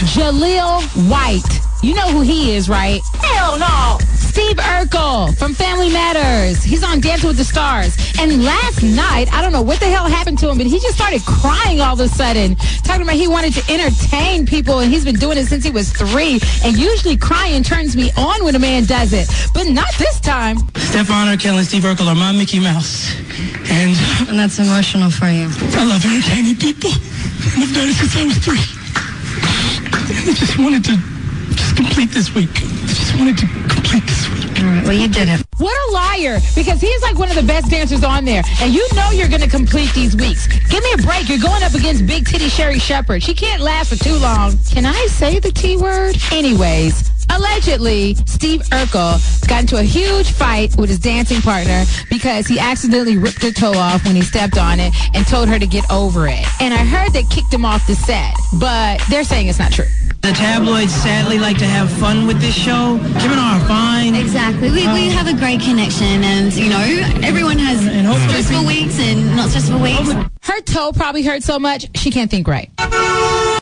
Jaleel White. You know who he is, right? Hell no! Steve Urkel from Family Matters. He's on Dancing with the Stars. And last night, I don't know what the hell happened to him, but he just started crying all of a sudden, talking about he wanted to entertain people, and he's been doing it since he was 3. And usually crying turns me on when a man does it, but not this time. Stefan Urkel and Steve Urkel are my Mickey Mouse. And that's emotional for you. I love entertaining people. I've done it since I was 3. And I just wanted to complete this week. I just wanted to complete this week. All right, well, you did it. What a liar, because he's like one of the best dancers on there, and you know you're going to complete these weeks. Give me a break. You're going up against Big Titty Sherry Shepherd. She can't last for too long. Can I say the T word? Anyways, allegedly, Steve Urkel got into a huge fight with his dancing partner because he accidentally ripped her toe off when he stepped on it and told her to get over it. And I heard they kicked him off the set, but they're saying it's not true. The tabloids sadly like to have fun with this show. Kim and I are fine. Exactly. We have a great connection, and, you know, everyone has stressful weeks and not stressful weeks. Her toe probably hurt so much, she can't think right.